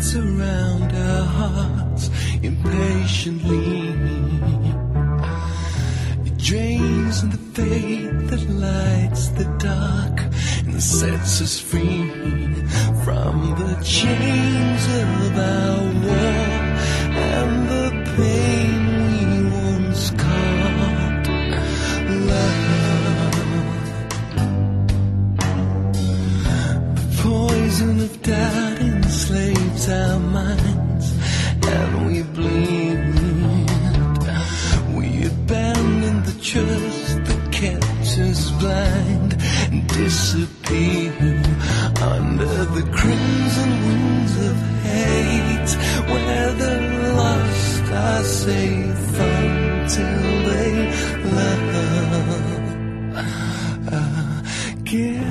surround our hearts impatiently. It drains in the faith that lights the dark and sets us free from the chains of our war and the pain we once called love. The poison of doubt enslaves our minds and we bleed. We abandon the trust that kept us blind and disappear under the crimson wings of hate, where the lost are safe until they love again.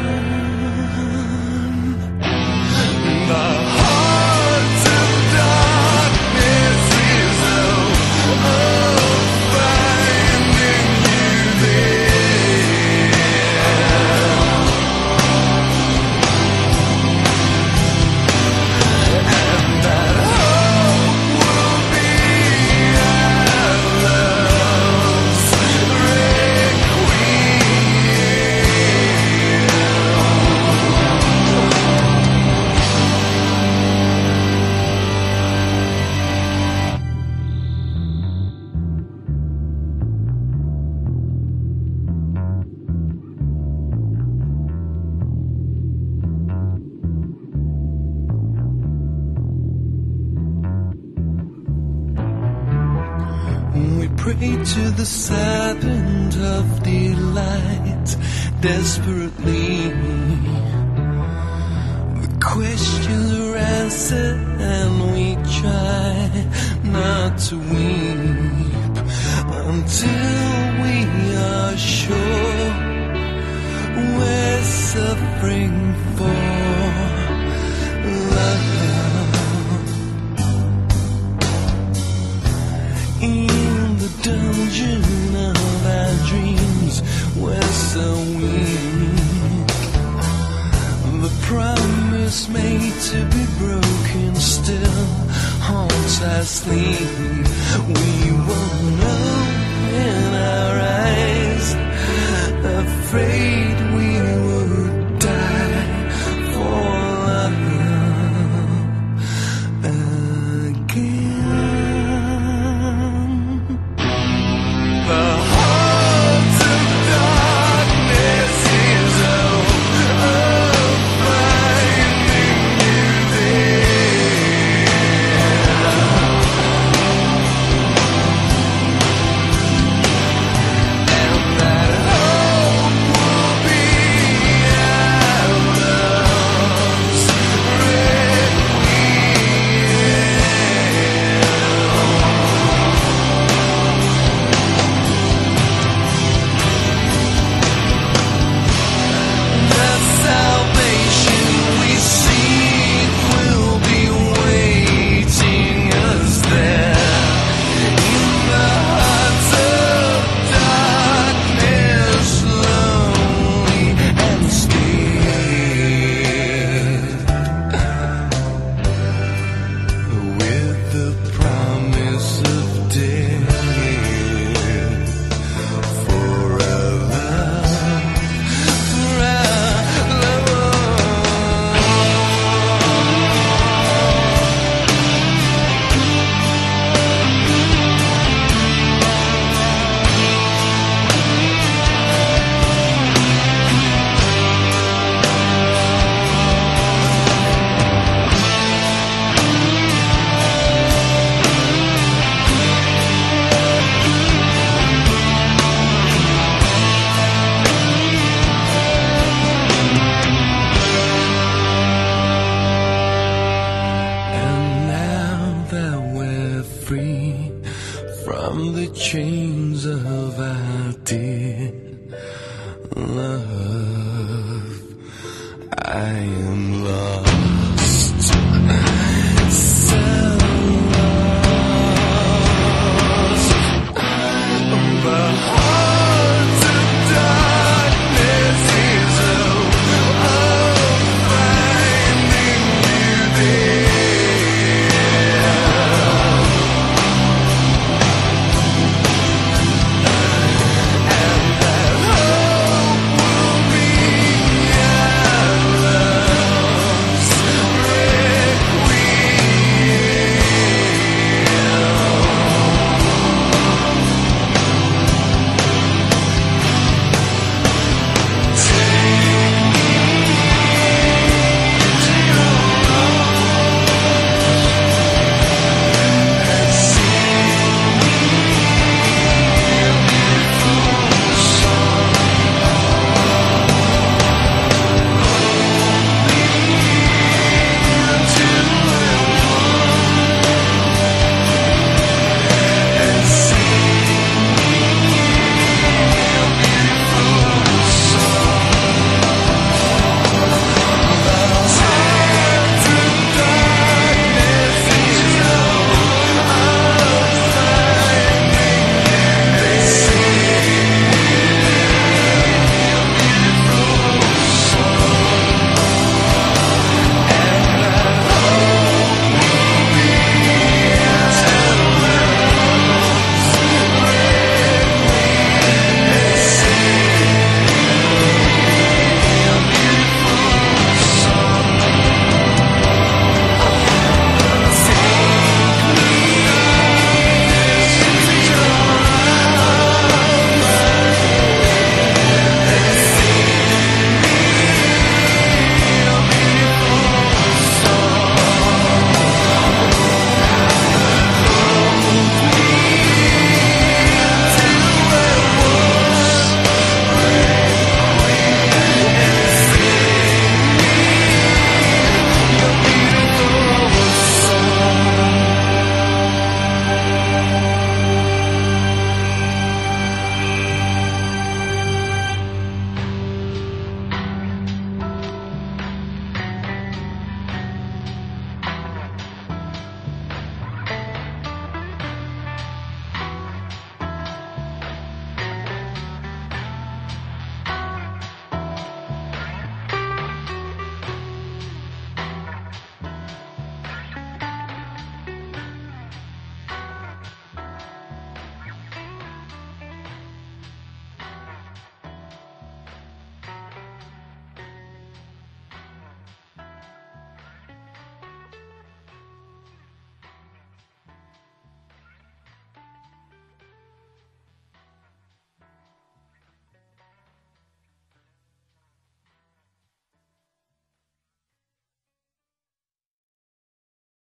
The heart of darkness is finding you there, and that hope will be our love's we pray to the serpent of delight desperately. The questions are answered and we try not to weep until we are sure we're suffering for love. In the dungeon of our dreams, we're so weak. The promise made to be broken still haunts our sleep. We won't open our eyes, afraid we would die for love again. The heart of darkness is finding you there, and that hope will be our love's the salvation we seek will be waiting us there. In the hearts of darkness, lonely and scared, with the promise of death for our love, for our love. And now that we're free from the chains of our dear love, I